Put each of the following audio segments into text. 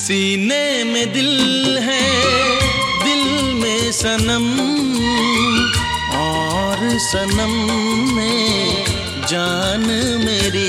सीने में दिल है, दिल में सनम, और सनम में जान मेरी।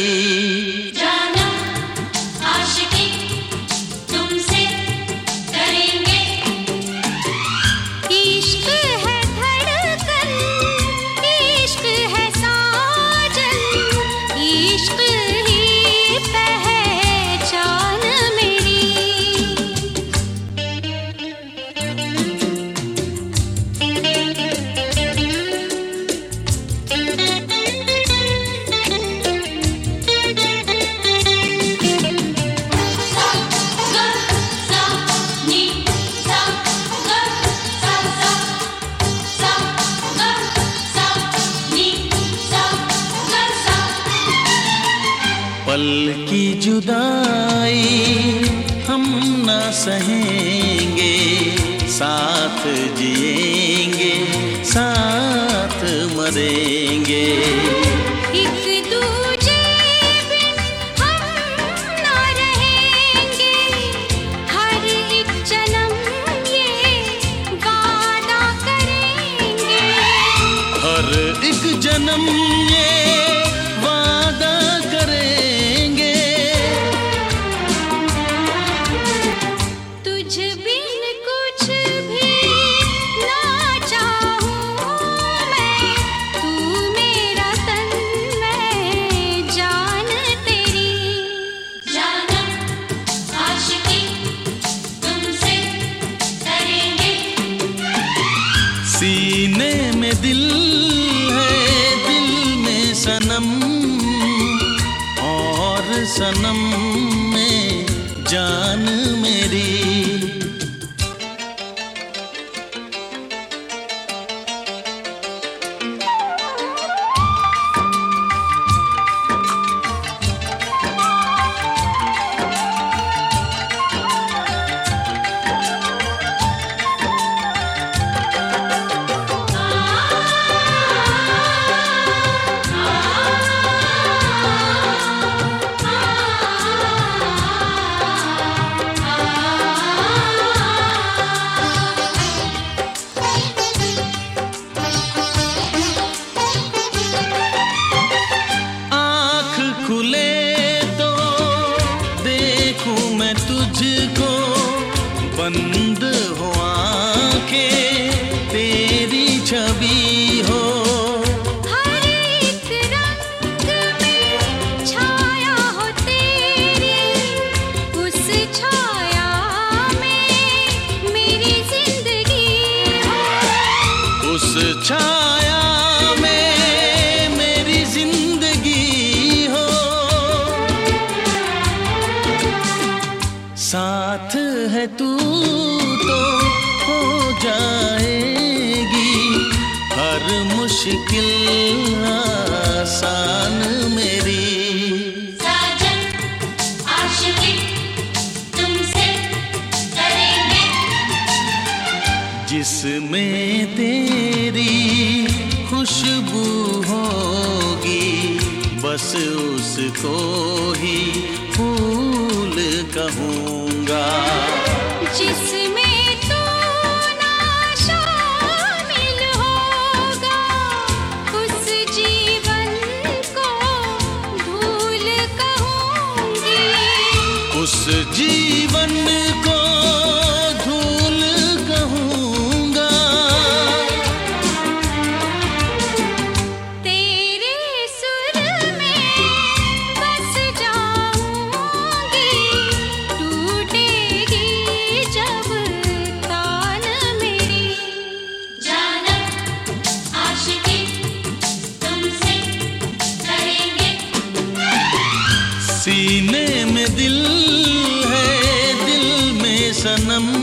पल की जुदाई हम ना सहेंगे, साथ जिएंगे, साथ मरेंगे। एक दूजे बिन हम ना रहेंगे, हर एक जन्म ये वादा करेंगे। हर एक जन्म ये वादा करेंगे। तुझ बिन कुछ भी ना चाहूं मैं, तू मेरा तन, मैं जान तेरी। जानम आशिकी तुमसे करेंगे। सीने में दिल है, दिल में सनम, और सनम में जान मेरी। खुले तो देखूं मैं तुझको, बंद हो आंखें तेरी छवि हो। हर एक रंग में छाया हो तेरी, उस छाया में मेरी जिंदगी हो। उस छाया में मेरी जिंदगी हो। साथ है तू तो हो जाएगी हर मुश्किल आसान मेरी। साजन आशिकी तुमसे करेंगे। जिसमें तेरी खुशबू होगी, बस उसको ही फूल कहूँगा। जिसमें तू ना शामिल होगा, उस जीवन को धूल कहूँगी। उस जीवन को धूल कहूँगा। तेरे सुर में बस जाऊंगी, टूटेगी जब तान मेरी। जानम आशिकी तुमसे करेंगे। सीने में दिल है, दिल में सनम,